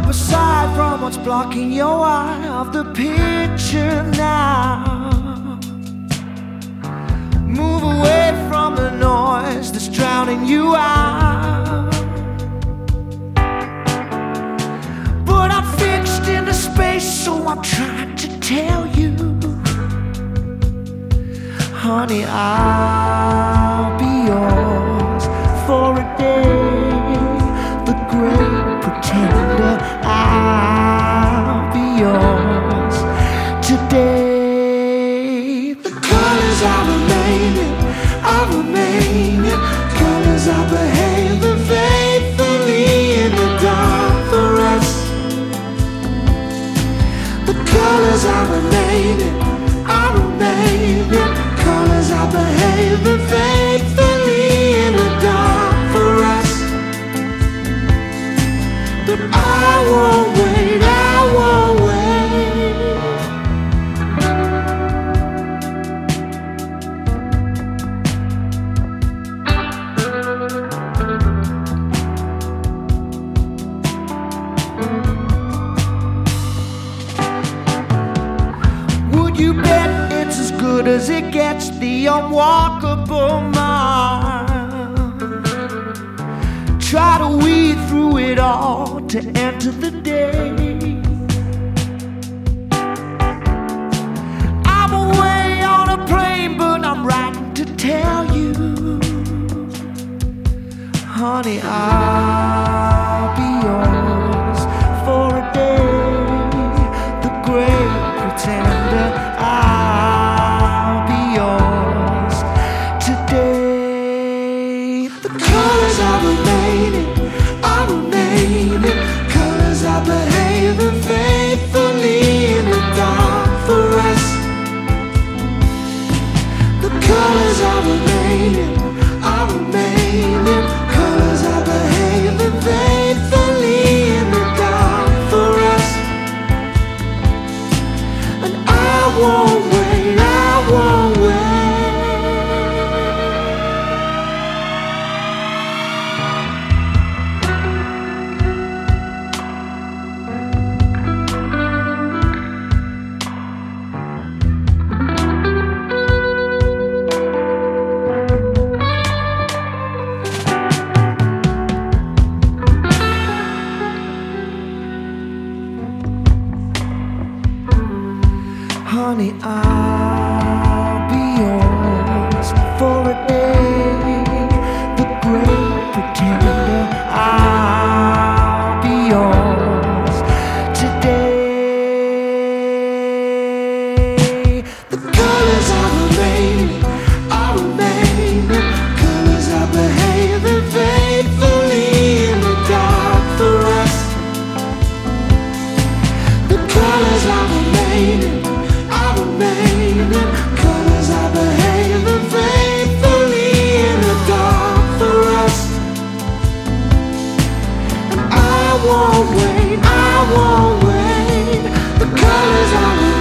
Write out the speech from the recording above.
aside from what's blocking your eye of the picture now. Move away from the noise that's drowning you out. But I'm fixed into space, so I'm trying to tell you, honey, I'll be yours for a day. The great pretender, I'll be yours today. The colors are remaining, colors are behaving faithfully in the dark for us. The colors are remaining, colors are behaving faithfully in the dark for us. But I won't wait, I won't wait. Would you bet it's as good as it gets, the unwalkable mile? Try to weed through it all to enter the day. I'm away on a plane, but I'm writing to tell you, honey, I'll be yours for a day. The great pretender, I'll be yours today. The colors are remaining, colors are behaving faithfully in the dark for us. The colors are remaining, colors are behaving faithfully in the dark for us. And I won't wait, I won't wait. Honey, I'll be yours for a day. The great pretender, I'll be yours today. The colors are remaining, colors are behaving faithfully in the dark for us. The colors are remaining, colors are behaving faithfully in the dark for us. And I won't wait, I won't wait. The colors are